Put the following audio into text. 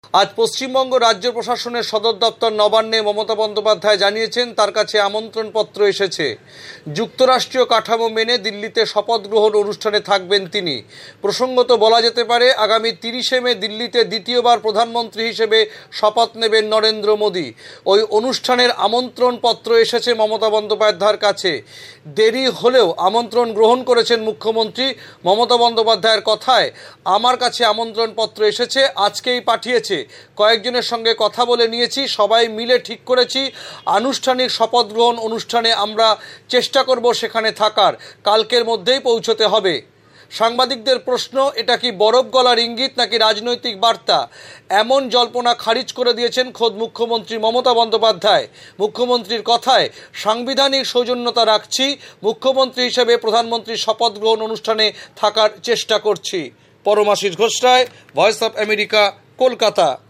আজ পশ্চিমবঙ্গ রাজ্য প্রশাসনের সদর দপ্তর নবান্নে মমতা বন্দ্যোপাধ্যায় জানিয়েছেন তার কাছে আমন্ত্রণপত্র এসেছে। যুক্তরাষ্ট্রীয় কাঠামো মেনে দিল্লিতে শপথ গ্রহণ অনুষ্ঠানে থাকবেন তিনি। প্রসঙ্গত বলা যেতে পারে আগামী 30শে মে দিল্লিতে দ্বিতীয়বার প্রধানমন্ত্রী হিসেবে শপথ নেবেন নরেন্দ্র মোদী। ওই অনুষ্ঠানের আমন্ত্রণপত্র এসেছে মমতা বন্দ্যোপাধ্যায়ের কাছে। দেরি হলেও আমন্ত্রণ গ্রহণ করেছেন মুখ্যমন্ত্রী। মমতা বন্দ্যোপাধ্যায়ের কথায়, আমার কাছে আমন্ত্রণপত্র এসেছে, আজকেই পাঠিয়েছে। কয়েকজনের সঙ্গে কথা বলে নিয়েছি, সবাই মিলে ঠিক করেছি আনুষ্ঠানিক শপথ গ্রহণ অনুষ্ঠানে আমরা চেষ্টা করব সেখানে থাকার। কালকের মধ্যেই পৌঁছতে হবে। সাংবাদিকদের প্রশ্ন, এটা কি বরফ গলার ইঙ্গিত নাকি রাজনৈতিক বার্তা? এমন জল্পনা খারিজ করে দিয়েছেন খোদ মুখ্যমন্ত্রী মমতা বন্দ্যোপাধ্যায়। মুখ্যমন্ত্রীর কথায়, সাংবিধানিক সৌজন্যতা রাখছি, মুখ্যমন্ত্রী হিসেবে প্রধানমন্ত্রীর শপথ গ্রহণ অনুষ্ঠানে থাকার চেষ্টা করছি। Paramashis Ghosh Ray, voice of America, Kolkata.